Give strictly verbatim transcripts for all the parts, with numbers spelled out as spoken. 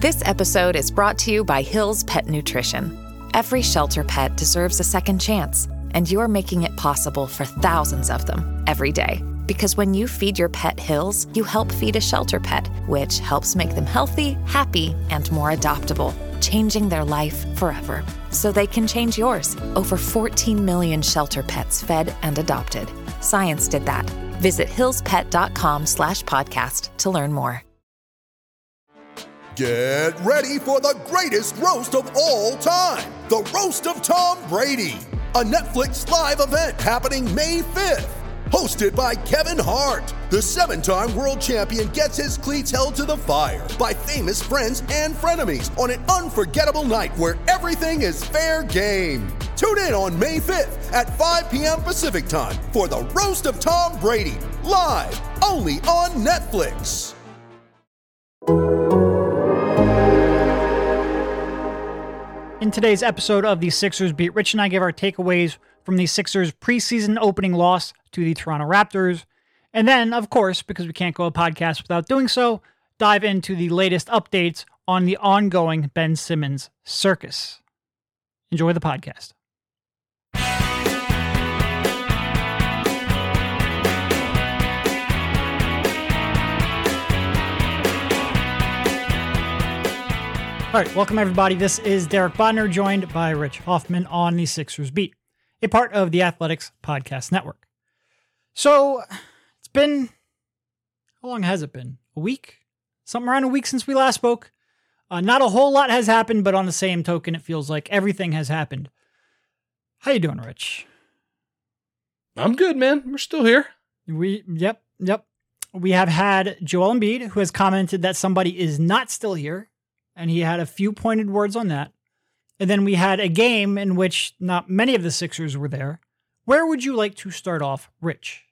This episode is brought to you by Hill's Pet Nutrition. Every shelter pet deserves a second chance, and you're making it possible for thousands of them every day. Because when you feed your pet Hill's, you help feed a shelter pet, which helps make them healthy, happy, and more adoptable, changing their life forever. So they can change yours. Over fourteen million shelter pets fed and adopted. Science did that. Visit hillspet.com slash podcast to learn more. Get ready for the greatest roast of all time, the Roast of Tom Brady, a Netflix live event happening May fifth. Hosted by Kevin Hart, the seven-time world champion gets his cleats held to the fire by famous friends and frenemies on an unforgettable night where everything is fair game. Tune in on May fifth at five p.m. Pacific time for the Roast of Tom Brady, live only on Netflix. In today's episode of the Sixers Beat, Rich and I give our takeaways from the Sixers' preseason opening loss to the Toronto Raptors. And then, of course, because we can't go a podcast without doing so, dive into the latest updates on the ongoing Ben Simmons circus. Enjoy the podcast. All right, welcome everybody. This is Derek Bodner, joined by Rich Hoffman on the Sixers Beat, a part of the Athletics Podcast Network. So, it's been, how long has it been? A week? Something around a week since we last spoke. Uh, not a whole lot has happened, but on the same token, it feels like everything has happened. How you doing, Rich? I'm good, man. We're still here. We, yep, yep. We have had Joel Embiid, who has commented that somebody is not still here. And he had a few pointed words on that. And then we had a game in which not many of the Sixers were there. Where would you like to start off, Rich?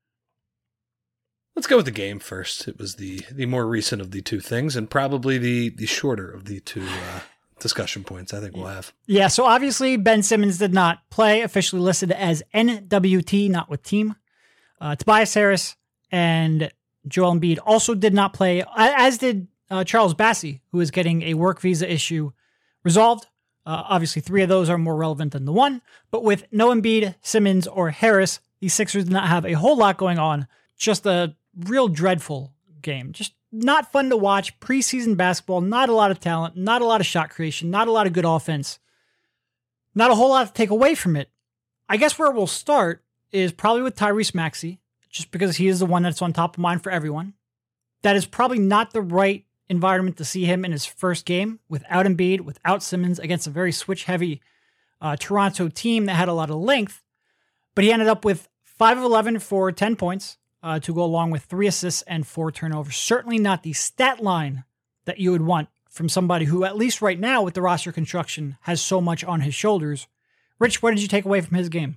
Let's go with the game first. It was the the more recent of the two things and probably the, the shorter of the two uh, discussion points I think we'll have. Yeah, so obviously Ben Simmons did not play, officially listed as N W T, not with team. Uh, Tobias Harris and Joel Embiid also did not play, as did Uh, Charles Bassey, who is getting a work visa issue resolved. Uh, obviously, three of those are more relevant than the one. But with no Embiid, Simmons, or Harris, the Sixers did not have a whole lot going on. Just a real dreadful game. Just not fun to watch. Preseason basketball, not a lot of talent, not a lot of shot creation, not a lot of good offense. Not a whole lot to take away from it. I guess where we'll start is probably with Tyrese Maxey, just because he is the one that's on top of mind for everyone. That is probably not the right environment to see him in his first game without Embiid, without Simmons, against a very switch-heavy uh, Toronto team that had a lot of length. But he ended up with five of eleven for ten points uh, to go along with three assists and four turnovers. Certainly not the stat line that you would want from somebody who, at least right now with the roster construction, has so much on his shoulders. Rich, what did you take away from his game?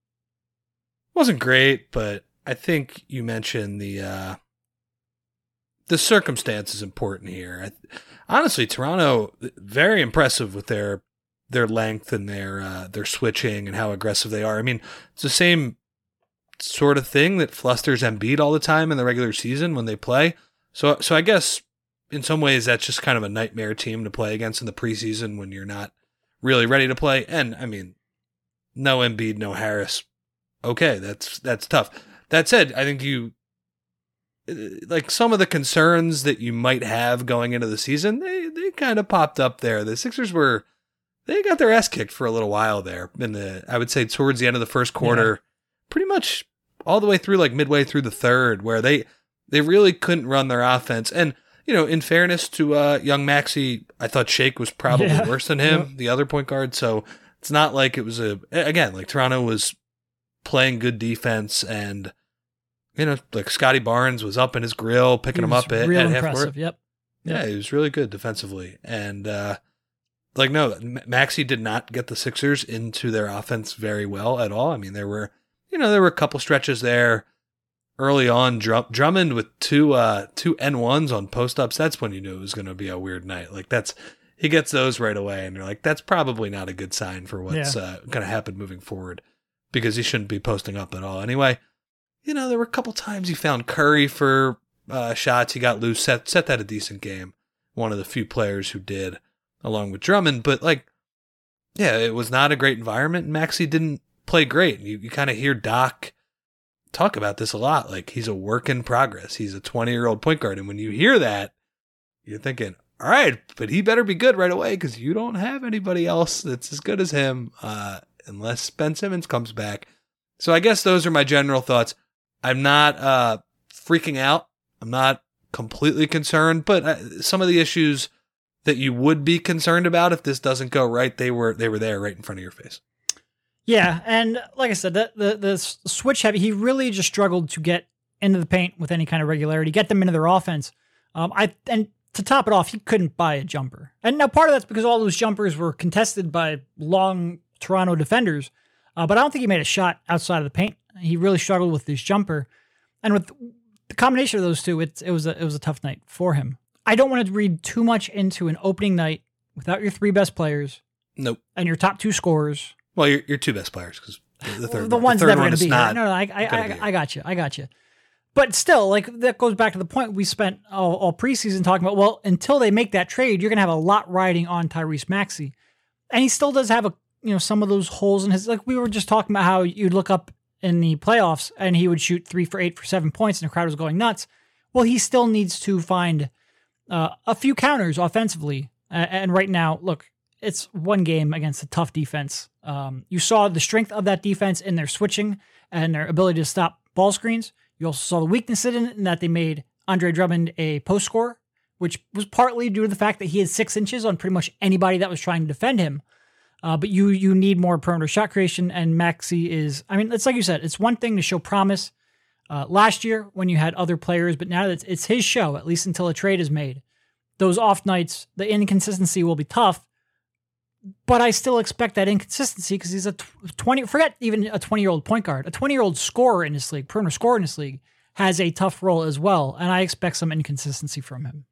Wasn't great, but I think you mentioned the... Uh... The circumstance is important here. I, honestly, Toronto, very impressive with their their length and their uh, their switching and how aggressive they are. I mean, it's the same sort of thing that flusters Embiid all the time in the regular season when they play. So, so I guess in some ways that's just kind of a nightmare team to play against in the preseason when you're not really ready to play. And I mean, no Embiid, no Harris. Okay, that's that's tough. That said, I think you. Like some of the concerns that you might have going into the season, they, they kind of popped up there. The Sixers were, they got their ass kicked for a little while there in the, I would say towards the end of the first quarter, yeah. Pretty much all the way through like midway through the third where they, they really couldn't run their offense. And, you know, in fairness to uh, young Maxey, I thought Shake was probably yeah. worse than him, yeah. the other point guard. So it's not like it was a, again, like Toronto was playing good defense and, you know, like Scotty Barnes was up in his grill, picking him up at, real at half impressive. court. Yep. Yeah, yep. he was really good defensively. And, uh, like, no, Maxey did not get the Sixers into their offense very well at all. I mean, there were, you know, there were a couple stretches there early on. Drum, Drummond with two, uh, two N ones on post-ups. That's when you knew it was going to be a weird night. Like, that's, he gets those right away. And you're like, that's probably not a good sign for what's yeah. uh, going to happen moving forward because he shouldn't be posting up at all. Anyway, you know, there were a couple times he found Curry for uh, shots. He got loose, set set that a decent game. one of the few players who did, along with Drummond. But like, yeah, it was not a great environment, and Maxey didn't play great. You, you kind of hear Doc talk about this a lot. Like, he's a work in progress. He's a twenty-year-old point guard. And when you hear that, you're thinking, all right, but he better be good right away because you don't have anybody else that's as good as him uh, unless Ben Simmons comes back. So I guess those are my general thoughts. I'm not uh, freaking out. I'm not completely concerned, but uh, some of the issues that you would be concerned about if this doesn't go right, they were they were there right in front of your face. Yeah, and like I said, the, the, the switch heavy, he really just struggled to get into the paint with any kind of regularity, get them into their offense. Um, I and to top it off, he couldn't buy a jumper. And now part of that's because all those jumpers were contested by long Toronto defenders, uh, but I don't think he made a shot outside of the paint. He really struggled with his jumper. And with the combination of those two, it, it was a, it was a tough night for him. I don't want to read too much into an opening night without your three best players. Nope. And your top two scorers. Well, your your two best players, because the third, the one's the third never one going to is be not. here. No, no, I, I, I, I got you. I got you. But still, like, that goes back to the point we spent all, all preseason talking about. Well, until they make that trade, you're going to have a lot riding on Tyrese Maxey, and he still does have a you know some of those holes in his. Like we were just talking about how you'd look up in the playoffs and he would shoot three for eight for seven points, and the crowd was going nuts. Well, he still needs to find uh, a few counters offensively, uh, and right now, look. It's one game against a tough defense. Um, you saw the strength of that defense in their switching and their ability to stop ball screens. You also saw the weakness in it in that they made Andre Drummond a post scorer, which was partly due to the fact that he had six inches on pretty much anybody that was trying to defend him. Uh, but you you need more perimeter shot creation, and Maxey is, I mean, it's like you said, it's one thing to show promise uh, last year when you had other players, but now that it's, it's his show, at least until a trade is made. Those off nights, the inconsistency will be tough. But I still expect that inconsistency because he's a twenty, forget even a twenty-year-old point guard. A twenty-year-old scorer in this league, perimeter scorer in this league, has a tough role as well, and I expect some inconsistency from him.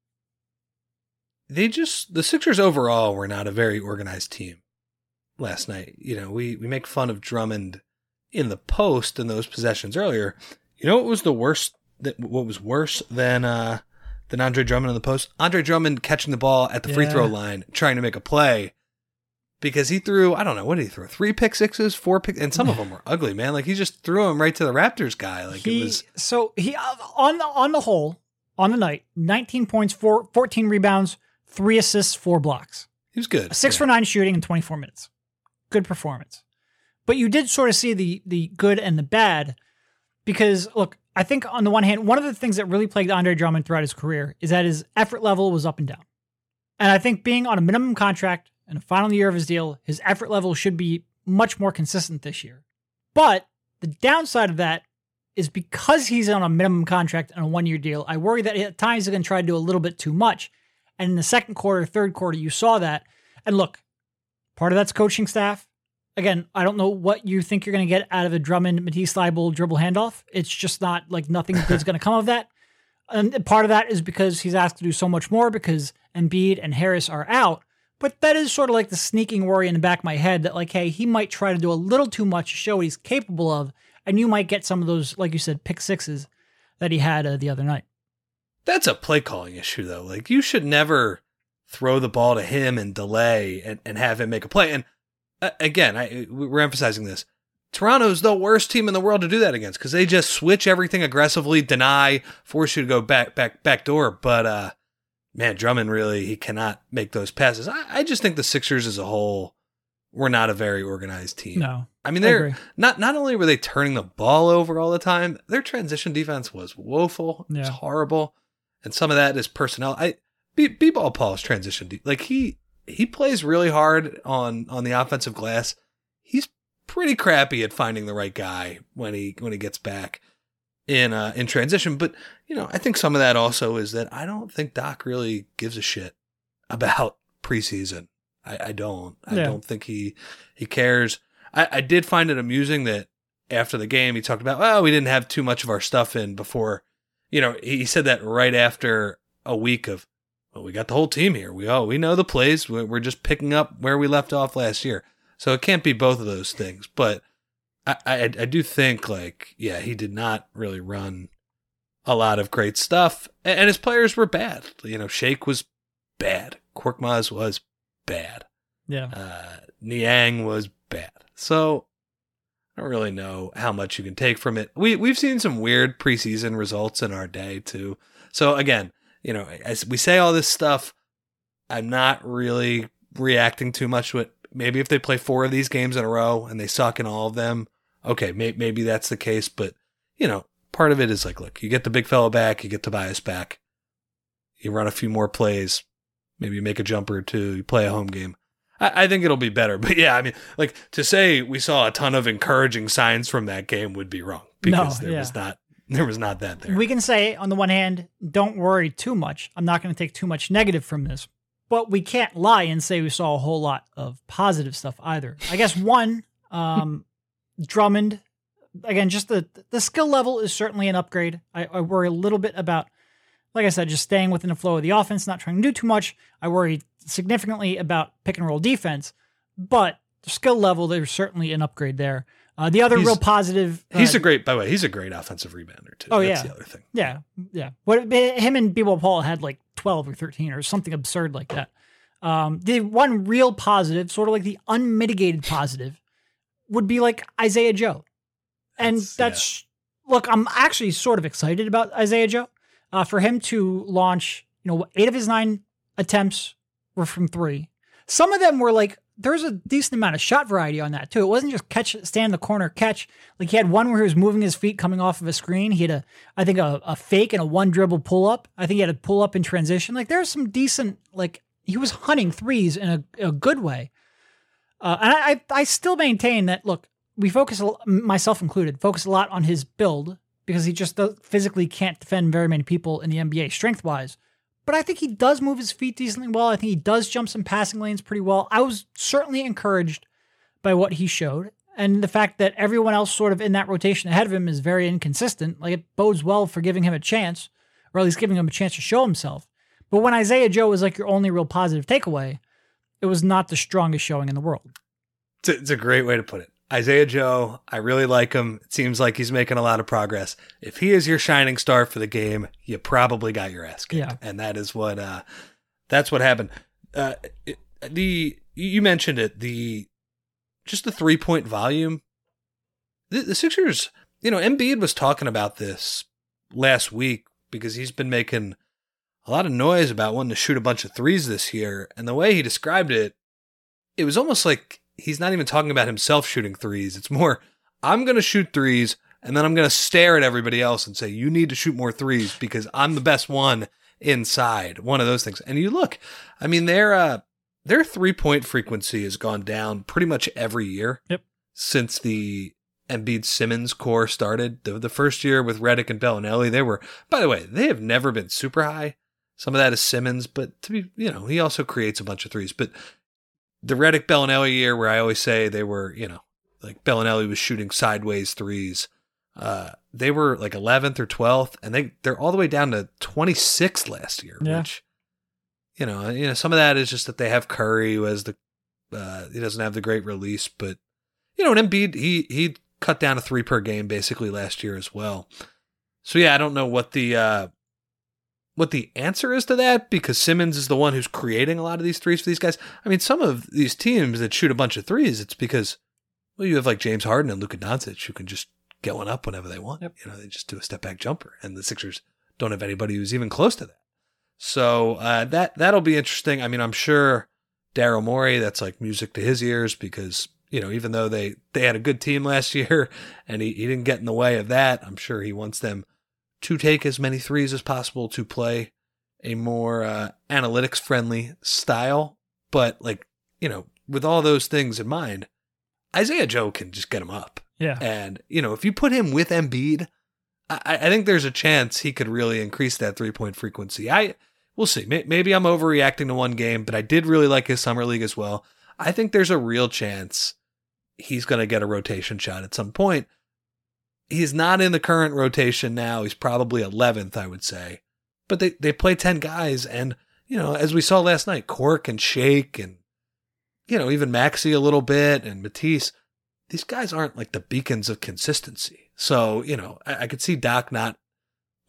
They just, the Sixers overall were not a very organized team last night. You know, we, we make fun of Drummond in the post in those possessions earlier. You know what was the worst, what was worse than, uh, than Andre Drummond in the post? Andre Drummond catching the ball at the yeah. free throw line, trying to make a play. Because he threw, I don't know, what did he throw? Three pick sixes, four pick, and some of them were ugly, man. Like he just threw them right to the Raptors guy. Like he, it was so he on the on the whole on the night, nineteen points, four, fourteen rebounds, three assists, four blocks. He was good. Six yeah. for nine shooting in twenty four minutes. Good performance. But you did sort of see the the good and the bad, because look, I think on the one hand, one of the things that really plagued Andre Drummond throughout his career is that his effort level was up and down, and I think being on a minimum contract. In the final year of his deal, his effort level should be much more consistent this year. But the downside of that is because he's on a minimum contract and a one-year deal, I worry that at times he's going to try to do a little bit too much. And in the second quarter, third quarter, you saw that. And look, part of that's coaching staff. Again, I don't know what you think you're going to get out of a Drummond, Matisse Thybulle dribble handoff. It's just not like nothing good's going to come of that. And part of that is because he's asked to do so much more because Embiid and Harris are out. But that is sort of like the sneaking worry in the back of my head that, like, hey, he might try to do a little too much to show what he's capable of, and you might get some of those, like you said, pick sixes that he had uh, the other night. That's a play calling issue, though. Like, you should never throw the ball to him and delay and, and have him make a play. And uh, again, I, we're emphasizing this. Toronto's the worst team in the world to do that against because they just switch everything aggressively, deny, force you to go back, back, back door. But, uh, man, Drummond really, he cannot make those passes. I, I just think the Sixers as a whole were not a very organized team. No. I mean, they're I not not only were they turning the ball over all the time, their transition defense was woeful. Yeah. It was horrible. And some of that is personnel. I B, B-Ball Paul's transition, de- like he he plays really hard on, on the offensive glass. He's pretty crappy at finding the right guy when he when he gets back in uh, in transition. But, you know, I think some of that also is that I don't think Doc really gives a shit about preseason. I, I don't. I yeah. don't think he he cares. I, I did find it amusing that after the game he talked about, well, we didn't have too much of our stuff in before. You know, he said that right after a week of, well, we got the whole team here. We oh, we know the plays. We're just picking up where we left off last year. So it can't be both of those things. But I, I, I do think, like, yeah, he did not really run a lot of great stuff, and his players were bad. You know, Shake was bad. Korkmaz was bad. Yeah. Uh, Niang was bad. So I don't really know how much you can take from it. We, we've seen some weird preseason results in our day, too. So, again, you know, as we say all this stuff, I'm not really reacting too much to it. Maybe if they play four of these games in a row and they suck in all of them, okay, may, maybe that's the case. But, you know, part of it is like, look, you get the big fella back, you get Tobias back, you run a few more plays, maybe you make a jumper or two, you play a home game. I, I think it'll be better. But yeah, I mean, like to say we saw a ton of encouraging signs from that game would be wrong because no, there yeah. was not there was not that there. We can say on the one hand, don't worry too much. I'm not going to take too much negative from this. But we can't lie and say we saw a whole lot of positive stuff either. I guess one, um, Drummond, again, just the the skill level is certainly an upgrade. I, I worry a little bit about, like I said, just staying within the flow of the offense, not trying to do too much. I worry significantly about pick and roll defense, but the skill level, there's certainly an upgrade there. Uh, the other he's, real positive... Uh, he's a great, by the way, he's a great offensive rebounder too. Oh, That's yeah. the other thing. Yeah, yeah. What him and B-Ball Paul had like twelve or thirteen or something absurd like that. Um, the one real positive, sort of like the unmitigated positive, would be like Isaiah Joe. And that's, that's yeah. look, I'm actually sort of excited about Isaiah Joe. Uh, for him to launch, you know, eight of his nine attempts were from three. Some of them were like, there's a decent amount of shot variety on that too. It wasn't just catch, stand in the corner, catch. Like he had one where he was moving his feet coming off of a screen. He had a, I think a, a fake and a one dribble pull up. I think he had a pull up in transition. Like there's some decent, like he was hunting threes in a, a good way. Uh, and I, I, I still maintain that, look, we focus, myself included, focus a lot on his build because he just physically can't defend very many people in the N B A strength wise. But I think he does move his feet decently well. I think he does jump some passing lanes pretty well. I was certainly encouraged by what he showed. And the fact that everyone else sort of in that rotation ahead of him is very inconsistent, like it bodes well for giving him a chance, or at least giving him a chance to show himself. But when Isaiah Joe was like your only real positive takeaway, it was not the strongest showing in the world. It's a, it's a great way to put it. Isaiah Joe, I really like him. It seems like he's making a lot of progress. If he is your shining star for the game, you probably got your ass kicked. Yeah. And that is what, uh, that's what happened. Uh, it, the, you mentioned it, the, just the three point volume. The, the Sixers, you know, Embiid was talking about this last week because he's been making a lot of noise about wanting to shoot a bunch of threes this year. And the way he described it, it was almost like, he's not even talking about himself shooting threes. It's more, I'm going to shoot threes, and then I'm going to stare at everybody else and say, you need to shoot more threes because I'm the best one inside. One of those things. And you look, I mean, their uh, their three-point frequency has gone down pretty much every year yep. since the Embiid-Simmons core started. The, the first year with Redick and Bellinelli, they were, by the way, they have never been super high. Some of that is Simmons, but to be, you know, he also creates a bunch of threes. But the Redick Bellinelli year where I always say they were, you know, like Bellinelli was shooting sideways threes. Uh, they were like eleventh or twelfth, and they, they're all the way down to twenty-sixth last year, yeah. which, you know, you know, some of that is just that they have Curry who has the, uh, he doesn't have the great release, but, you know, and Embiid, he, he cut down to three per game basically last year as well. So yeah, I don't know what the, uh, what the answer is to that, because Simmons is the one who's creating a lot of these threes for these guys. I mean, some of these teams that shoot a bunch of threes, it's because, well, you have like James Harden and Luka Doncic who can just get one up whenever they want. Yep. You know, they just do a step back jumper, and the Sixers don't have anybody who's even close to that. So uh, that, that'll be interesting. I mean, I'm sure Daryl Morey, that's like music to his ears because, you know, even though they, they had a good team last year and he, he didn't get in the way of that, I'm sure he wants them to take as many threes as possible, to play a more uh, analytics-friendly style. But, like, you know, with all those things in mind, Isaiah Joe can just get him up. Yeah. And, you know, if you put him with Embiid, I, I think there's a chance he could really increase that three-point frequency. I We'll see. Maybe I'm overreacting to one game, but I did really like his summer league as well. I think there's a real chance he's going to get a rotation shot at some point. He's not in the current rotation now. He's probably eleventh, I would say. But they, they play ten guys. And, you know, as we saw last night, Cork and Shake and, you know, even Maxey a little bit and Matisse, these guys aren't like the beacons of consistency. So, you know, I, I could see Doc not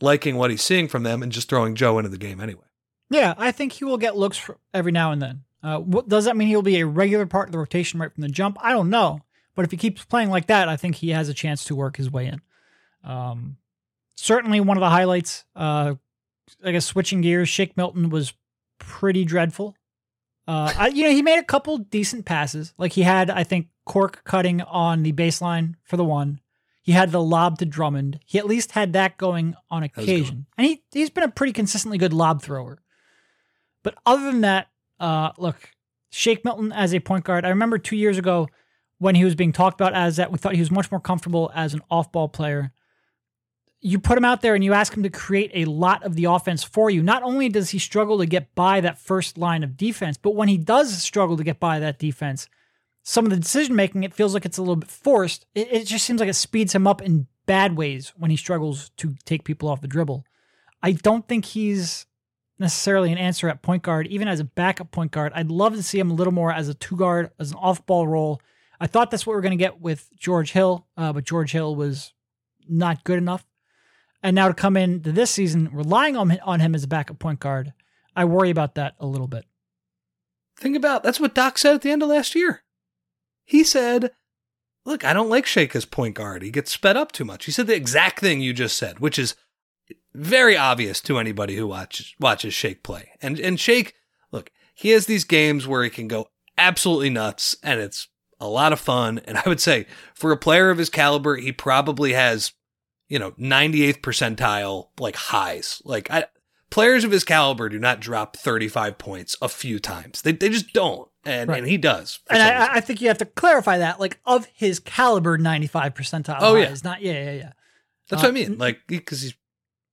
liking what he's seeing from them and just throwing Joe into the game anyway. Yeah, I think he will get looks for every now and then. Uh, what, does that mean he'll be a regular part of the rotation right from the jump? I don't know. But if he keeps playing like that, I think he has a chance to work his way in. Um, certainly one of the highlights, uh, I guess switching gears, Shake Milton was pretty dreadful. Uh, I, you know, he made a couple decent passes. Like he had, I think, Cork cutting on the baseline for the one. He had the lob to Drummond. He at least had that going on occasion. And he, he's been a pretty consistently good lob thrower. But other than that, uh, look, Shake Milton as a point guard, I remember two years ago when he was being talked about as that, we thought he was much more comfortable as an off-ball player. You put him out there and you ask him to create a lot of the offense for you. Not only does he struggle to get by that first line of defense, but when he does struggle to get by that defense, some of the decision-making, it feels like it's a little bit forced. It, it just seems like it speeds him up in bad ways when he struggles to take people off the dribble. I don't think he's necessarily an answer at point guard, even as a backup point guard. I'd love to see him a little more as a two-guard, as an off-ball role. I thought that's what we were going to get with George Hill, uh, but George Hill was not good enough. And now to come into this season, relying on, on him as a backup point guard, I worry about that a little bit. Think about, that's what Doc said at the end of last year. He said, look, I don't like Shake as point guard. He gets sped up too much. He said the exact thing you just said, which is very obvious to anybody who watches watches Shake play. And and Shake, look, he has these games where he can go absolutely nuts, and it's a lot of fun. And I would say for a player of his caliber, he probably has, you know, ninety-eighth percentile like highs. Like I, players of his caliber do not drop thirty-five points a few times. They they just don't. And right. and he does. And I, I think you have to clarify that, like of his caliber, ninety-five percentile oh, highs. Yeah. Not, yeah, yeah, yeah. That's uh, what I mean. Like, because he's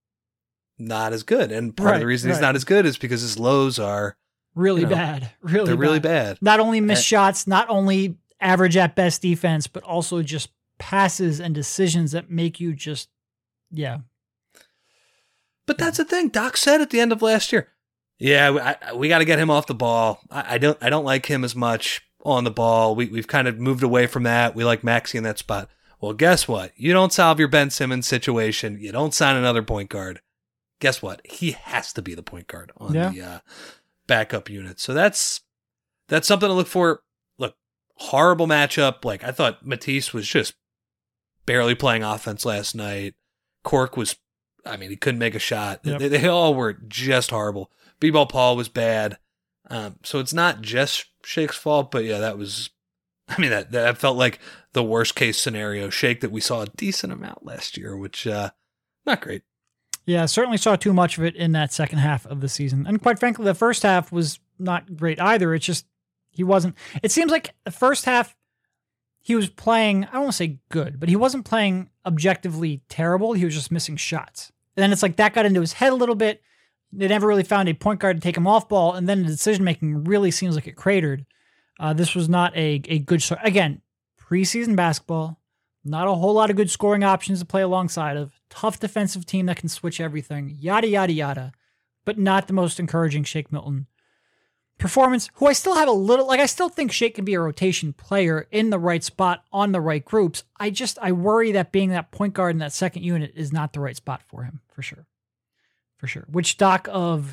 not as good. And part right, of the reason right. he's not as good is because his lows are really you know, bad. Really they're bad. really bad. Not only missed and, shots, not only average at best defense, but also just passes and decisions that make you just, yeah. But that's the thing. Doc said at the end of last year, yeah, I, we got to get him off the ball. I, I don't I don't like him as much on the ball. We, we've kind of moved away from that. We like Maxey in that spot. Well, guess what? You don't solve your Ben Simmons situation. You don't sign another point guard. Guess what? He has to be the point guard on yeah. the uh, backup unit. So that's that's something to look for. Look, horrible matchup. Like, I thought Matisse was just barely playing offense last night. Cork was, I mean, he couldn't make a shot. Yep. They, they all were just horrible. B-Ball Paul was bad. Um, so it's not just Shake's fault, but yeah, that was, I mean, that, that felt like the worst case scenario Shake that we saw a decent amount last year, which, uh, not great. Yeah, certainly saw too much of it in that second half of the season. And quite frankly, the first half was not great either. It's just, he wasn't, it seems like the first half, he was playing, I don't want to say good, but he wasn't playing objectively terrible. He was just missing shots. And then it's like that got into his head a little bit. They never really found a point guard to take him off ball, and then the decision-making really seems like it cratered. Uh, this was not a, a good start. Again, preseason basketball, not a whole lot of good scoring options to play alongside of. Tough defensive team that can switch everything, yada, yada, yada, but not the most encouraging Shake Milton performance, who I still have a little, like I still think Shake can be a rotation player in the right spot on the right groups. I just, I worry that being that point guard in that second unit is not the right spot for him, for sure. For sure. Which Doc of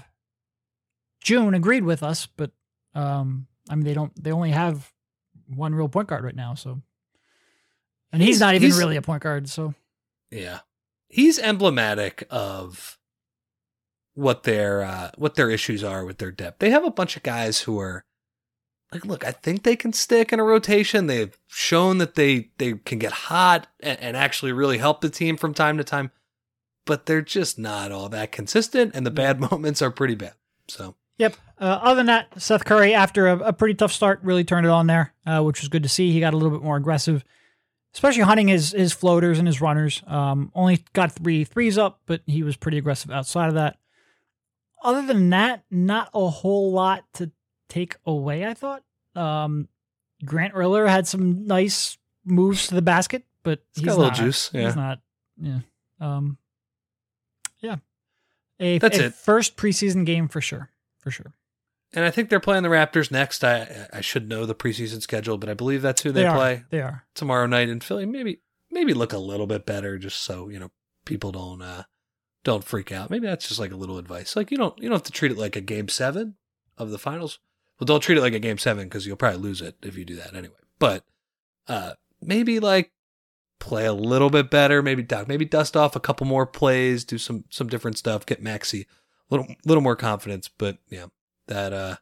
June agreed with us, but um, I mean, they don't, they only have one real point guard right now. So, and he's, he's not even he's, really a point guard. So, yeah, he's emblematic of what their, uh, what their issues are with their depth. They have a bunch of guys who are like, look, I think they can stick in a rotation. They've shown that they, they can get hot and, and actually really help the team from time to time. But they're just not all that consistent, and the bad moments are pretty bad. So, yep. Uh, other than that, Seth Curry, after a, a pretty tough start, really turned it on there, uh, which was good to see. He got a little bit more aggressive, especially hunting his his floaters and his runners. Um, only got three threes up, but he was pretty aggressive outside of that. Other than that, not a whole lot to take away, I thought. Um, Grant Riller had some nice moves to the basket, but he's, he's got a little not, juice. Yeah. He's not, yeah. Um, Yeah. A, That's a it. First preseason game for sure. For sure. And I think they're playing the Raptors next. I I should know the preseason schedule, but I believe that's who they, they play. Are. They are. Tomorrow night in Philly. Maybe maybe look a little bit better just so, you know, people don't uh, don't freak out. Maybe that's just like a little advice. Like you don't you don't have to treat it like a game seven of the finals. Well, don't treat it like a game seven because you'll probably lose it if you do that anyway. But uh, maybe like play a little bit better. Maybe maybe dust off a couple more plays, do some some different stuff, get Maxey a little little more confidence. But yeah, that uh,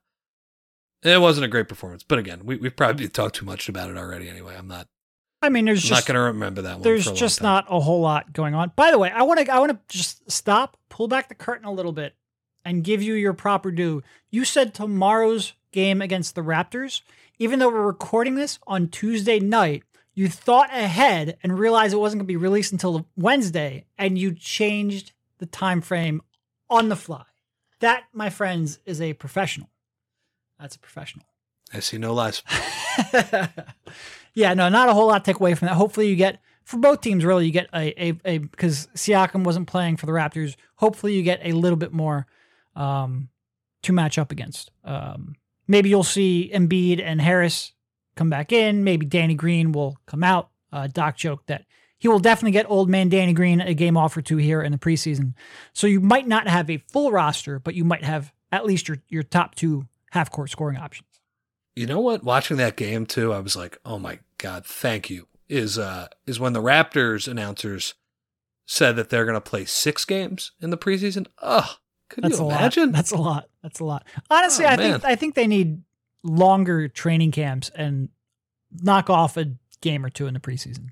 it wasn't a great performance. But again, we we've probably talked too much about it already. Anyway, I'm not. I mean, there's I'm just not going to remember that one. There's for a just long time. not a whole lot going on. By the way, I want to I want to just stop, pull back the curtain a little bit, and give you your proper due. You said tomorrow's game against the Raptors. Even though we're recording this on Tuesday night, you thought ahead and realized it wasn't going to be released until Wednesday, and you changed the time frame on the fly. That, my friends, is a professional. That's a professional. I see no lies. Yeah, no, not a whole lot to take away from that. Hopefully you get, for both teams really, you get a, a, a because Siakam wasn't playing for the Raptors, hopefully you get a little bit more um, to match up against. Um, maybe you'll see Embiid and Harris come back in. Maybe Danny Green will come out. Uh, Doc joked that he will definitely get old man Danny Green a game off or two here in the preseason. So you might not have a full roster, but you might have at least your, your top two half-court scoring options. You know what? Watching that game too, I was like, "Oh my God, thank you." Is uh is when the Raptors announcers said that they're going to play six games in the preseason. Oh, could That's you a imagine? Lot. That's a lot. That's a lot. Honestly, Oh, I man. think I think they need longer training camps and knock off a game or two in the preseason.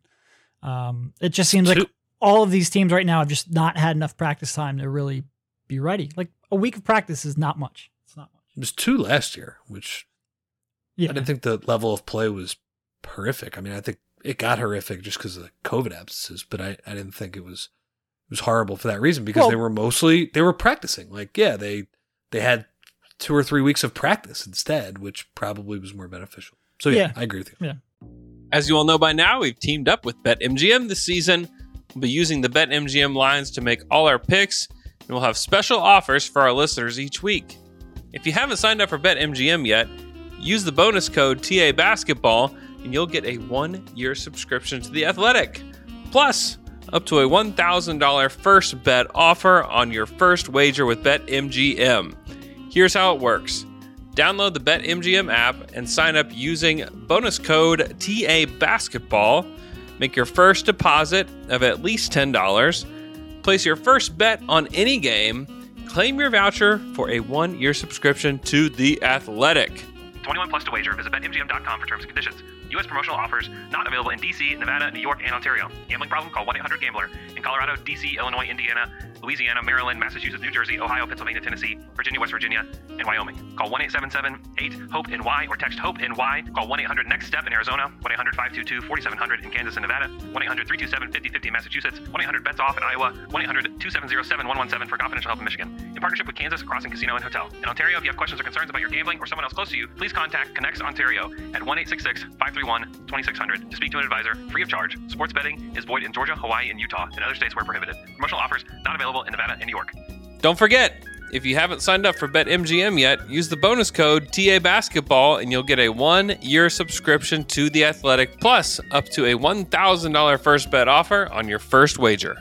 Um, it just seems like Two- all of these teams right now have just not had enough practice time to really be ready. Like a week of practice is not much. It's not much. It was two last year, which Yeah. I didn't think the level of play was horrific. I mean, I think it got horrific just because of the COVID absences, but I, I didn't think it was it was horrible for that reason because Well- they were mostly they were practicing. Like, yeah, they they had two or three weeks of practice instead, which probably was more beneficial. So yeah, Yeah. I agree with you. Yeah. As you all know by now, we've teamed up with BetMGM this season. We'll be using the BetMGM lines to make all our picks, and we'll have special offers for our listeners each week. If you haven't signed up for BetMGM yet, use the bonus code T A Basketball, and you'll get a one-year subscription to The Athletic. Plus, up to a one thousand dollars first bet offer on your first wager with BetMGM. Here's how it works. Download the BetMGM app and sign up using bonus code T A Basketball. Make your first deposit of at least ten dollars. Place your first bet on any game. Claim your voucher for a one-year subscription to The Athletic. twenty-one plus to wager. Visit Bet M G M dot com for terms and conditions. U S promotional offers not available in D C, Nevada, New York, and Ontario. Gambling problem? Call one eight hundred gambler. In Colorado, D C, Illinois, Indiana, Louisiana, Maryland, Massachusetts, New Jersey, Ohio, Pennsylvania, Tennessee, Virginia, West Virginia, and Wyoming. Call one eight seven seven eight hope N Y or text HOPE-N Y. Call one eight hundred next step in Arizona, one eight hundred five two two four seven zero zero in Kansas and Nevada, one eight hundred three two seven five zero five zero in Massachusetts, one eight hundred bets off in Iowa, one eight hundred two seven zero seven one one seven for confidential help in Michigan. In partnership with Kansas Crossing Casino and Hotel. In Ontario, if you have questions or concerns about your gambling or someone else close to you, please contact Connects Ontario at one eight six six five three one two six zero zero to speak to an advisor free of charge. Sports betting is void in Georgia, Hawaii, and Utah, and other states where prohibited. Promotional offers not available in Nevada and New York. Don't forget, if you haven't signed up for BetMGM yet, use the bonus code T A Basketball and you'll get a one-year subscription to The Athletic, plus up to a one thousand dollars first bet offer on your first wager.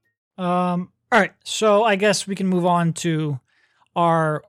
Um, all right, so I guess we can move on to our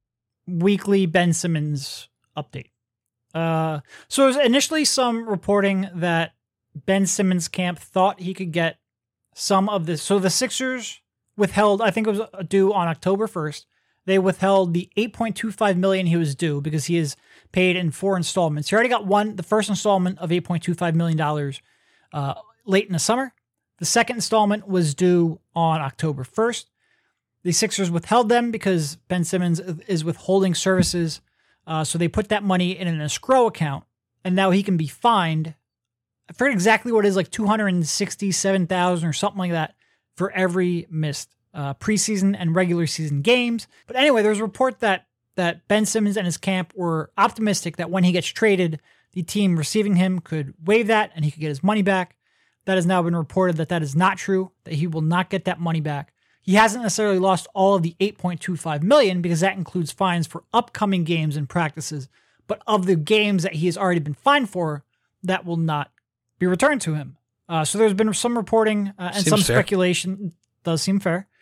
weekly Ben Simmons update. Uh, so there was initially some reporting that Ben Simmons camp thought he could get some of this. So the Sixers withheld, I think it was due on October first. They withheld the eight point two five million dollars he was due because he is paid in four installments. He already got one, the first installment of eight point two five million dollars uh, late in the summer. The second installment was due on October first. The Sixers withheld them because Ben Simmons is withholding services. Uh, so they put that money in an escrow account, and now he can be fined. I forget exactly what it is, like two hundred sixty-seven thousand dollars or something like that for every missed uh, preseason and regular season games. But anyway, there's a report that that Ben Simmons and his camp were optimistic that when he gets traded, the team receiving him could waive that and he could get his money back. That has now been reported that that is not true, that he will not get that money back. He hasn't necessarily lost all of the eight point two five million dollars because that includes fines for upcoming games and practices. But of the games that he has already been fined for, that will not be returned to him. Uh, so there's been some reporting uh, and Seems some fair. speculation. Does seem fair.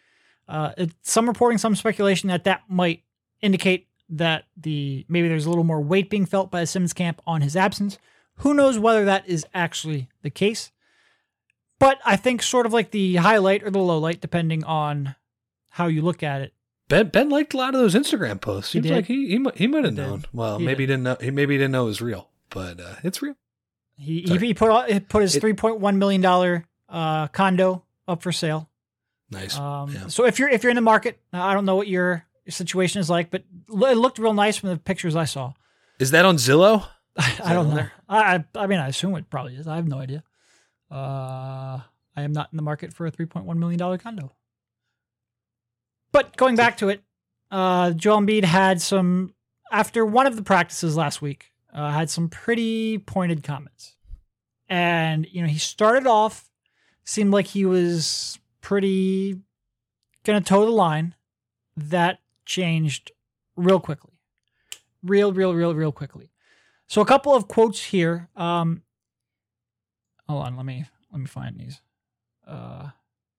Uh, it, some reporting, some speculation that that might indicate that the maybe there's a little more weight being felt by the Simmons camp on his absence. Who knows whether that is actually the case? But I think sort of like the highlight or the low light, depending on how you look at it. Ben Ben liked a lot of those Instagram posts. He Seems did. like he he might, he might have He did. known. Well, He maybe did. he didn't know. He maybe he didn't know it was real, but uh, it's real. He he, Sorry. he put all- he put his It- three point one million dollars uh, condo up for sale. Nice. Um, Yeah. So if you're if you're in the market, I don't know what your situation is like, but it looked real nice from the pictures I saw. Is that on Zillow? I don't on know. there? I I I mean I assume it probably is. I have no idea. Uh, I am not in the market for a three point one million dollars condo. But going back to it, uh, Joel Embiid had some after one of the practices last week. Uh, had some pretty pointed comments, and you know he started off seemed like he was pretty gonna toe the line. That changed real quickly, real, real, real, real quickly. So a couple of quotes here. Um, hold on, let me let me find these. Uh,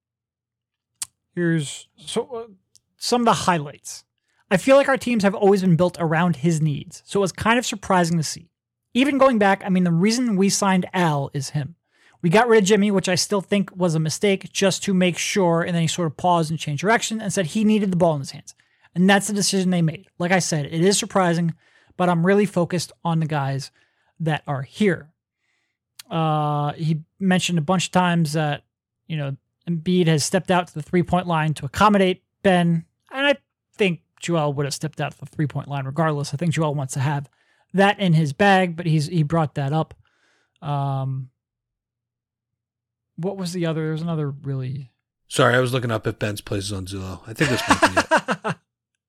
here's so uh, some of the highlights. I feel like our teams have always been built around his needs, so it was kind of surprising to see. Even going back, I mean, the reason we signed Al is him. We got rid of Jimmy, which I still think was a mistake, just to make sure, and then he sort of paused and changed direction and said he needed the ball in his hands. And that's the decision they made. Like I said, it is surprising, but I'm really focused on the guys that are here. Uh, he mentioned a bunch of times that, you know, Embiid has stepped out to the three-point line to accommodate Ben, and I think Joel would have stepped out to the three-point line regardless. I think Joel wants to have that in his bag, but he's he brought that up. Um, what was the other? There was another really... Sorry, I was looking up if Ben's place is on Zillow. I think this might be it.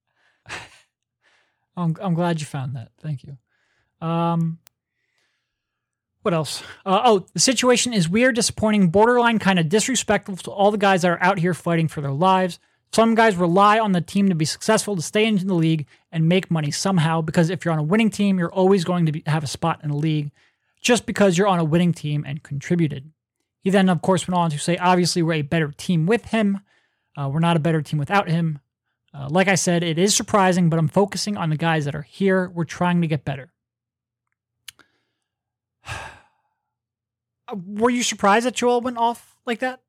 I'm, I'm glad you found that. Thank you. Um, what else? Uh, oh, the situation is weird, disappointing, borderline kind of disrespectful to all the guys that are out here fighting for their lives. Some guys rely on the team to be successful, to stay in the league and make money somehow, because if you're on a winning team, you're always going to be, have a spot in the league just because you're on a winning team and contributed. He then, of course, went on to say, obviously, we're a better team with him. Uh, we're not a better team without him. Uh, like I said, it is surprising, but I'm focusing on the guys that are here. We're trying to get better. Were you surprised that Joel went off like that?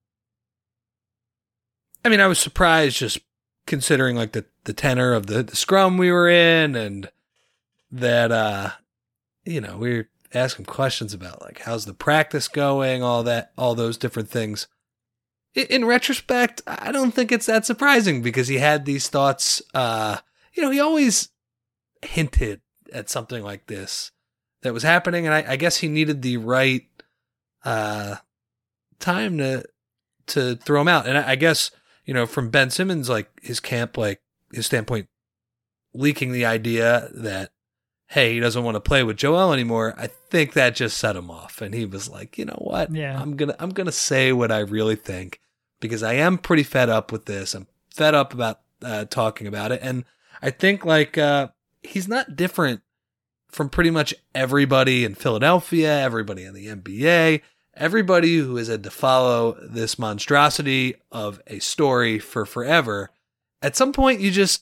I mean, I was surprised just considering like the, the tenor of the, the scrum we were in, and that, uh, you know, we were asking questions about like, how's the practice going, all that, all those different things. In, in retrospect, I don't think it's that surprising because he had these thoughts, uh, you know, he always hinted at something like this that was happening. And I, I guess he needed the right, uh, time to, to throw him out. And I, I guess, you know, from Ben Simmons, like his camp, like his standpoint, leaking the idea that, hey, he doesn't want to play with Joel anymore. I think that just set him off. And he was like, you know what? Yeah. I'm going to, I'm going to say what I really think because I am pretty fed up with this. I'm fed up about uh, talking about it. And I think like, uh, he's not different from pretty much everybody in Philadelphia, everybody in the N B A, everybody who has had to follow this monstrosity of a story for forever. At some point, you just,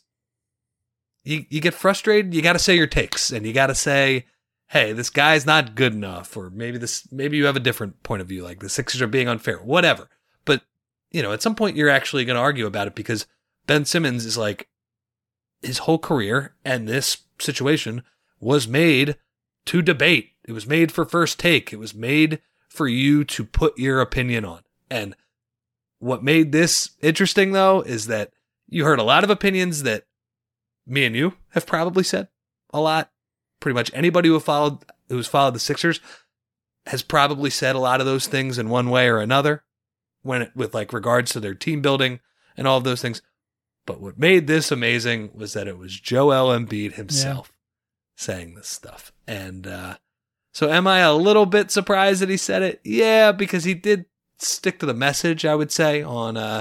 you, you get frustrated. You got to say your takes and you got to say, hey, this guy's not good enough. Or maybe this, maybe you have a different point of view, like the Sixers are being unfair, whatever. But, you know, at some point you're actually going to argue about it because Ben Simmons is like, his whole career and this situation was made to debate. It was made for first take. It was made for you to put your opinion on. And what made this interesting, though, is that you heard a lot of opinions that me and you have probably said a lot. Pretty much anybody who followed who's followed the Sixers has probably said a lot of those things in one way or another when it, with like regards to their team building and all of those things. But what made this amazing was that it was Joel Embiid himself yeah. saying this stuff. And uh, so am I a little bit surprised that he said it? Yeah, because he did stick to the message, I would say, on, uh,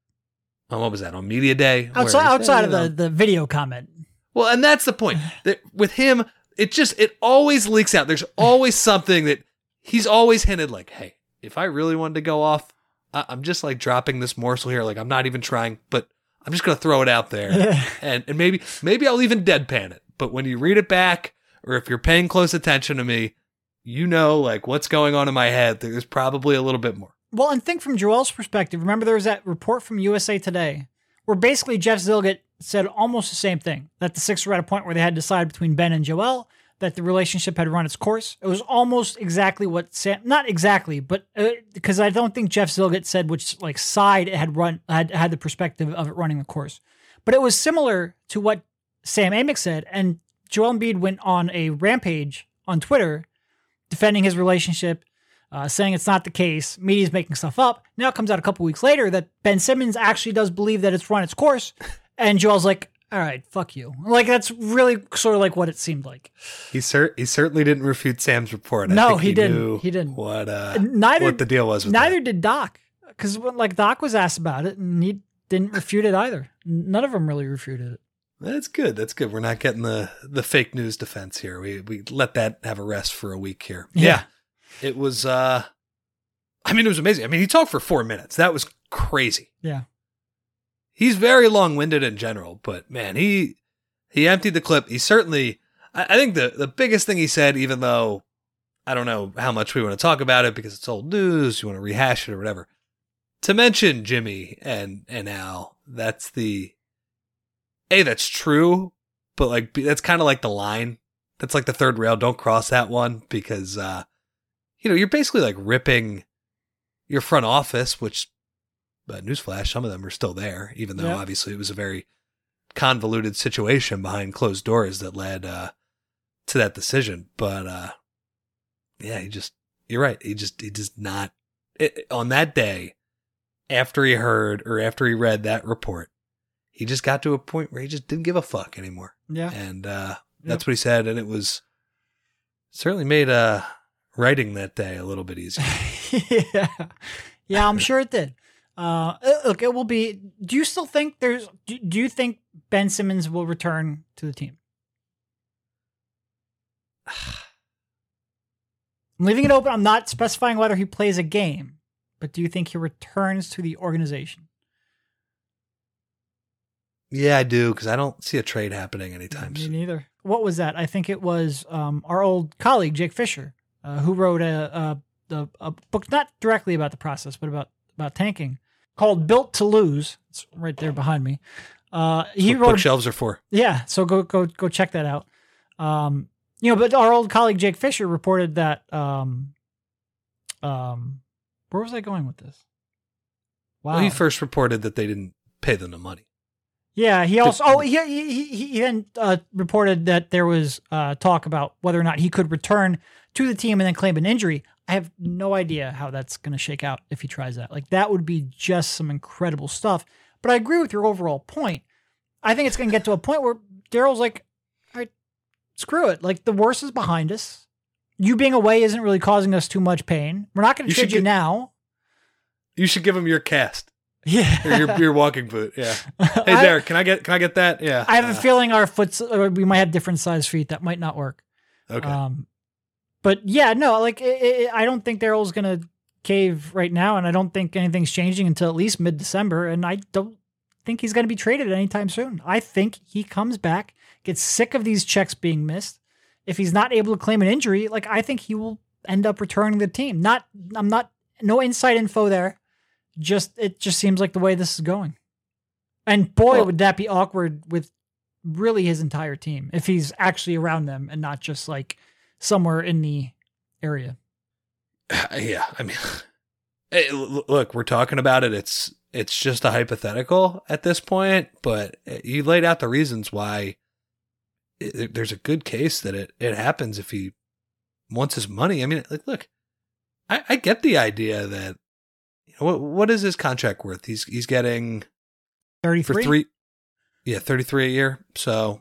on what was that, on Media Day? Outside, outside of the, the video comment. Well, and that's the point. That with him, it just, it always leaks out. There's always something that he's always hinted like, hey, if I really wanted to go off, I- I'm just like dropping this morsel here. Like I'm not even trying, but I'm just going to throw it out there. and and maybe maybe I'll even deadpan it. But when you read it back, or if you're paying close attention to me, you know like what's going on in my head. There's probably a little bit more. Well, and think from Joel's perspective. Remember there was that report from U S A Today where basically Jeff Zillgitt said almost the same thing, that the Sixers were at a point where they had to decide between Ben and Joel, that the relationship had run its course. It was almost exactly what Sam, not exactly, but because uh, I don't think Jeff Zillgitt said which like side it had run, had had the perspective of it running the course. But it was similar to what Sam Amick said, and Joel Embiid went on a rampage on Twitter defending his relationship, uh, saying it's not the case, media's making stuff up. Now it comes out a couple weeks later that Ben Simmons actually does believe that it's run its course, and Joel's like, all right, fuck you. Like, that's really sort of like what it seemed like. He cer- he certainly didn't refute Sam's report. I no, think he, he didn't. Knew he didn't. What, uh, neither, what the deal was with Neither that. did Doc, because like Doc was asked about it, and he didn't refute it either. None of them really refuted it. That's good. That's good. We're not getting the, the fake news defense here. We we let that have a rest for a week here. Yeah. yeah. It was, uh, I mean, it was amazing. I mean, he talked for four minutes. That was crazy. Yeah. He's very long-winded in general, but man, he he emptied the clip. He certainly, I, I think the, the biggest thing he said, even though I don't know how much we want to talk about it because it's old news, you want to rehash it or whatever, to mention Jimmy and, and Al, that's the, A, that's true, but like that's kind of like the line. That's like the third rail. Don't cross that one because, uh, you know, you're basically like ripping your front office, which, uh, newsflash, some of them are still there, even though yeah. obviously it was a very convoluted situation behind closed doors that led uh, to that decision. But uh, yeah, he just, you're right. He just, he does not, it, on that day, after he heard or after he read that report, he just got to a point where he just didn't give a fuck anymore. Yeah. And uh, that's yep. what he said. And it was certainly made uh, writing that day a little bit easier. yeah. Yeah, I'm sure it did. Uh, look, it will be, do you still think there's, do, do you think Ben Simmons will return to the team? I'm leaving it open. I'm not specifying whether he plays a game, but do you think he returns to the organization? Yeah, I do, because I don't see a trade happening anytime soon. Me neither. What was that? I think it was um, our old colleague, Jake Fisher, uh, who wrote a, a, a book, not directly about the process, but about, about tanking, called Built to Lose. It's right there behind me. Uh, he That's what wrote bookshelves are for. Yeah, so go go go check that out. Um, you know, but our old colleague Jake Fisher reported that. Um, um, where was I going with this? Wow. Well, he first reported that they didn't pay them the money. Yeah, he also. Oh, he he he, he then uh, reported that there was uh, talk about whether or not he could return to the team and then claim an injury. I have no idea how that's going to shake out if he tries that. Like, that would be just some incredible stuff. But I agree with your overall point. I think it's going to get to a point where Daryl's like, all right, screw it. Like, the worst is behind us. You being away isn't really causing us too much pain. We're not going to trade you now. You should give him your cast. Yeah. Or your, your walking boot. Yeah. Hey, Derek, can I get can I get that? Yeah. I have a uh, feeling our foot's, or we might have different size feet. That might not work. Okay. Um, But yeah, no, like it, it, I don't think Daryl's going to cave right now, and I don't think anything's changing until at least mid-December, and I don't think he's going to be traded anytime soon. I think he comes back, gets sick of these checks being missed. If he's not able to claim an injury, like I think he will end up returning to the team. Not, I'm not, no inside info there. Just, it just seems like the way this is going. And boy, well, would that be awkward with really his entire team if he's actually around them and not just like somewhere in the area. Yeah, I mean, hey, look, we're talking about it. It's it's just a hypothetical at this point, but you laid out the reasons why it, there's a good case that it, it happens if he wants his money. I mean, like, look, I, I get the idea that, you know, what what is his contract worth? He's he's getting thirty-three for three, yeah, thirty-three a year. So,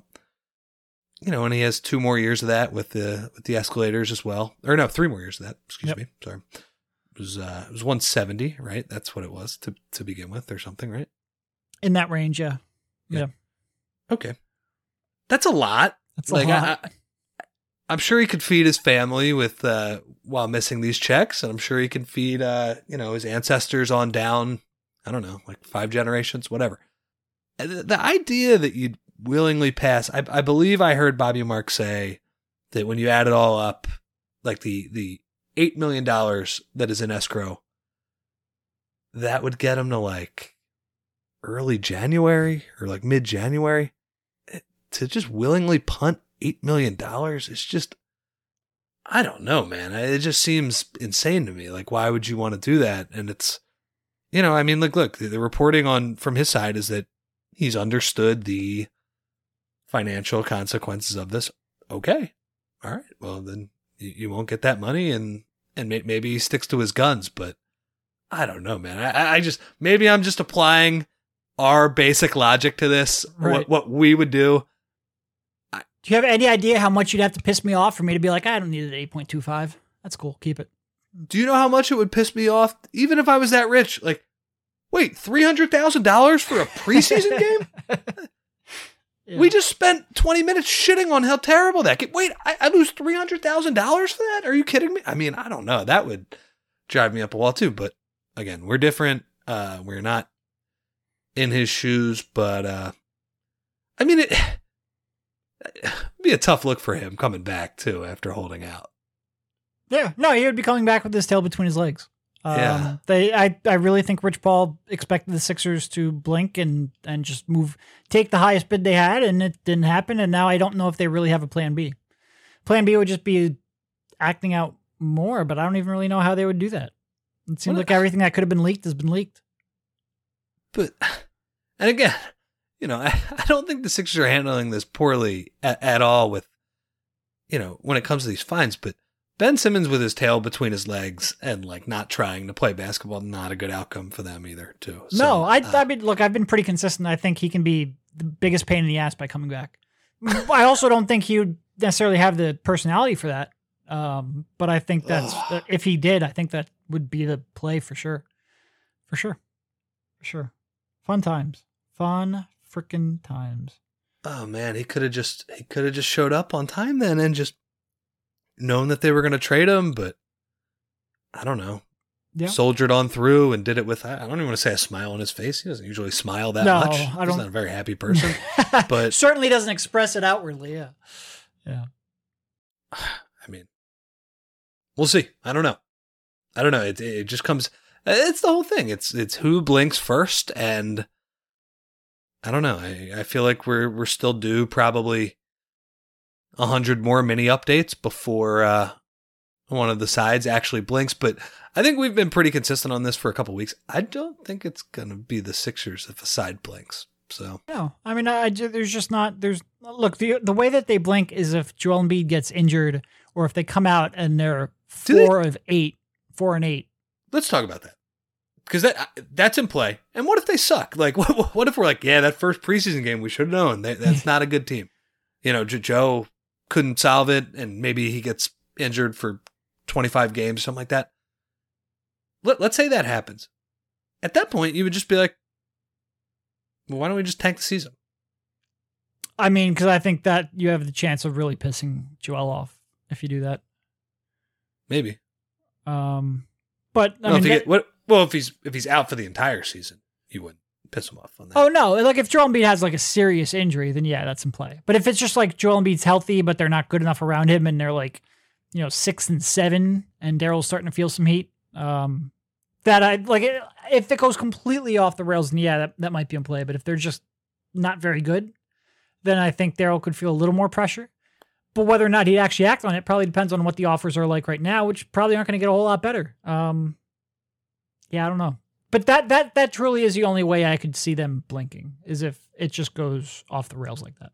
you know, and he has two more years of that with the with the escalators as well. Or no, three more years of that. Excuse yep. me. Sorry. It was uh, it was one seventy, right? That's what it was to, to begin with, or something, right? In that range, yeah. Yeah. yeah. Okay. That's a lot. That's like, a lot. I, I, I'm sure he could feed his family with uh, while missing these checks, and I'm sure he can feed uh, you know, his ancestors on down. I don't know, like five generations, whatever. the, the idea that you'd willingly pass, I, I believe I heard Bobby Mark say that when you add it all up, like the, the eight million dollars that is in escrow, that would get him to like early January or like mid-January. To just willingly punt eight million dollars, it's just, I don't know, man. It just seems insane to me. Like, why would you want to do that? And it's, you know, I mean, look, look, the reporting on from his side is that he's understood the financial consequences of this. Okay. All right. Well, then you, you won't get that money, and, and may, maybe he sticks to his guns, but I don't know, man. I, I just, maybe I'm just applying our basic logic to this, right. what, what we would do. Do you have any idea how much you'd have to piss me off for me to be like, I don't need it at eight point two five? That's cool. Keep it. Do you know how much it would piss me off? Even if I was that rich, like, wait, three hundred thousand dollars for a preseason game? Yeah. We just spent twenty minutes shitting on how terrible that game. Wait, I, I lose three hundred thousand dollars for that? Are you kidding me? I mean, I don't know. That would drive me up a wall too. But again, we're different. Uh, we're not in his shoes, but uh, I mean, it it'd be a tough look for him coming back too after holding out. Yeah, no, he would be coming back with his tail between his legs. Um, yeah, they. I, I really think Rich Paul expected the Sixers to blink and and just move, take the highest bid they had, and it didn't happen. And now I don't know if they really have a plan B. Plan B would just be acting out more, but I don't even really know how they would do that. It seems Well, like everything that could have been leaked has been leaked. But, and again, you know, I, I don't think the Sixers are handling this poorly at, at all with, you know, when it comes to these fines. But Ben Simmons with his tail between his legs and like not trying to play basketball, not a good outcome for them either, too. So, no, I, uh, I mean, look, I've been pretty consistent. I think he can be the biggest pain in the ass by coming back. I also don't think he would necessarily have the personality for that. Um, but I think that's, if he did, I think that would be the play for sure. For sure. For sure. Fun times. Fun freaking times. Oh man, he could have just he could have just showed up on time then and just known that they were going to trade him, but I don't know. Yeah. Soldiered on through and did it with, I don't even want to say a smile on his face. He doesn't usually smile that No, much. I He's don't- not a very happy person. But certainly doesn't express it outwardly. Yeah. Yeah. I mean, we'll see. I don't know. I don't know. It it just comes. It's the whole thing. It's it's who blinks first, and I don't know. I, I feel like we're we're still due probably a hundred more mini updates before uh, one of the sides actually blinks. But I think we've been pretty consistent on this for a couple weeks. I don't think it's gonna be the Sixers if a side blinks. So No, I mean, I, I ju- there's just not, there's, look, the the way that they blink is if Joel Embiid gets injured or if they come out and they're Do they- four of eight, four and eight. let's talk about that. Because that that's in play. And what if they suck? Like, what, what if we're like, yeah, that first preseason game we should have known. They, that's not a good team. You know, J- Joe couldn't solve it, and maybe he gets injured for twenty-five games, something like that. Let, let's say that happens. At that point, you would just be like, well, why don't we just tank the season? I mean, because I think that you have the chance of really pissing Joel off if you do that. Maybe. Um, but I No, mean, if he that- get, what, well, if he's if he's out for the entire season, you wouldn't piss him off on that. oh no, like if Joel Embiid has like a serious injury, then yeah, that's in play. But if it's just like Joel Embiid's healthy, but they're not good enough around him, and they're like, you know, six and seven, and Daryl's starting to feel some heat, um, that I like. It, if it goes completely off the rails, then yeah, that, that might be in play. But if they're just not very good, then I think Daryl could feel a little more pressure. But whether or not he'd actually act on it probably depends on what the offers are like right now, which probably aren't going to get a whole lot better. Um, yeah, I don't know. But that that that truly is the only way I could see them blinking, is if it just goes off the rails like that.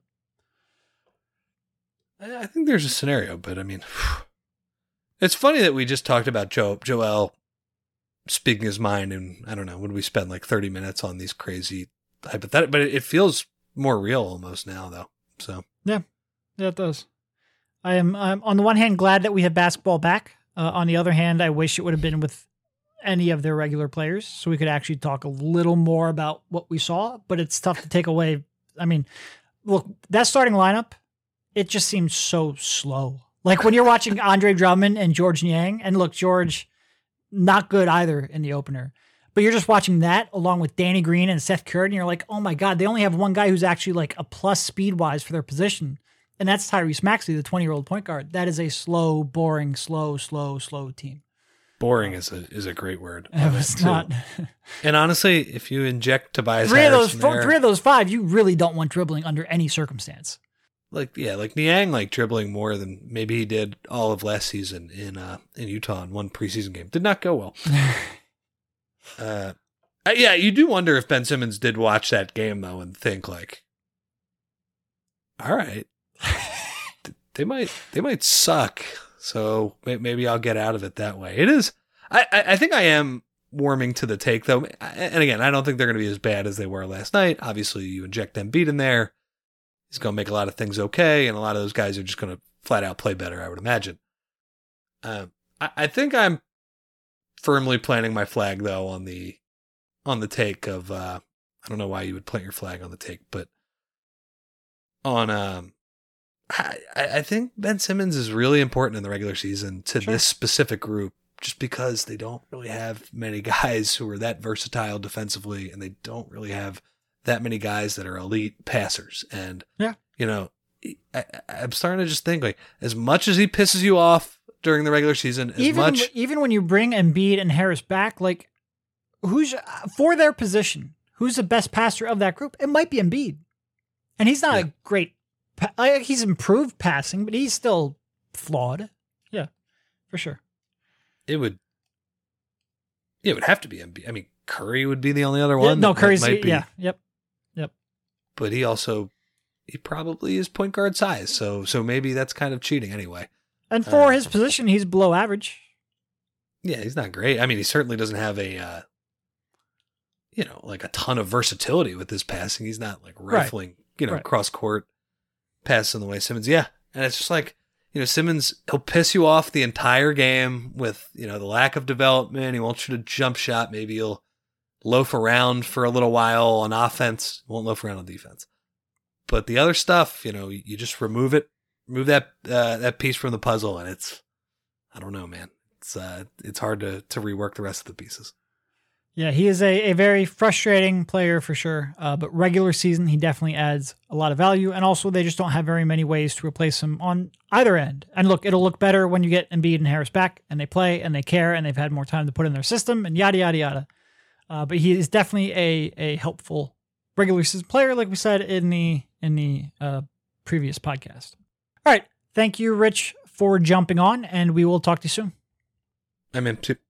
I I think there's a scenario, but I mean, it's funny that we just talked about Joe Joel speaking his mind, and I don't know, would we spend like thirty minutes on these crazy hypothetical? But it, it feels more real almost now, though. So Yeah, yeah, it does. I am I'm on the one hand glad that we have basketball back. Uh, on the other hand, I wish it would have been with any of their regular players, so we could actually talk a little more about what we saw. But it's tough to take away. I mean, look, that starting lineup, it just seems so slow. Like when you're watching Andre Drummond and George Niang, and look, George, not good either in the opener. but you're just watching that along with Danny Green and Seth Curry, and you're like, oh my God, they only have one guy who's actually like a plus speed-wise for their position, and that's Tyrese Maxey, the twenty-year-old point guard. That is a slow, boring, slow, slow, slow team. Boring is a is a great word. It was not. And honestly, if you inject Tobias three of Harris those, four, there, three of those five, you really don't want dribbling under any circumstance. like yeah, like Niang like dribbling more than maybe he did all of last season in uh in Utah in one preseason game. Did not go well. uh, uh, yeah, you do wonder if Ben Simmons did watch that game though and think like, all right, they might they might suck. So maybe I'll get out of it that way. It is. I, I think I am warming to the take, though. And again, I don't think they're going to be as bad as they were last night. Obviously, you inject Embiid in there. He's going to make a lot of things okay. And a lot of those guys are just going to flat out play better, I would imagine. Um, I, I think I'm firmly planting my flag, though, on the on the take of, uh, I don't know why you would plant your flag on the take, but on... um. I, I think Ben Simmons is really important in the regular season to Sure. this specific group just because they don't really have many guys who are that versatile defensively, and they don't really have that many guys that are elite passers. And, Yeah. you know, I, I'm starting to just think, like, as much as he pisses you off during the regular season, as Even much... even when you bring Embiid and Harris back, like, who's for their position, who's the best passer of that group? It might be Embiid. And he's not Yeah. a great... Like, he's improved passing, but he's still flawed. Yeah, for sure. It would... It would have to be Embiid. I mean, Curry would be the only other one. Yeah, no, that Curry's... might be. Yeah, yep. Yep. But he also... He probably is point guard size, so so maybe that's kind of cheating anyway. And for Uh, his position, he's below average. Yeah, he's not great. I mean, he certainly doesn't have a, uh, you know, like a ton of versatility with his passing. He's not like Right. rifling, you know, Right. cross court passes in the way Simmons. Yeah, and it's just like, you know, Simmons, he'll piss you off the entire game with, you know, the lack of development. He won't shoot a jump shot. Maybe he'll loaf around for a little while on offense. Won't loaf around on defense. But the other stuff, you know, you just remove it, remove that uh, that piece from the puzzle, and it's, I don't know, man. It's uh, it's hard to to rework the rest of the pieces. Yeah, he is a, a very frustrating player for sure. Uh, but regular season, he definitely adds a lot of value. And also, they just don't have very many ways to replace him on either end. And look, it'll look better when you get Embiid and Harris back, and they play, and they care, and they've had more time to put in their system, and yada, yada, yada. Uh, but he is definitely a a helpful regular season player, like we said in the in the uh, previous podcast. All right. Thank you, Rich, for jumping on, and we will talk to you soon. I'm in.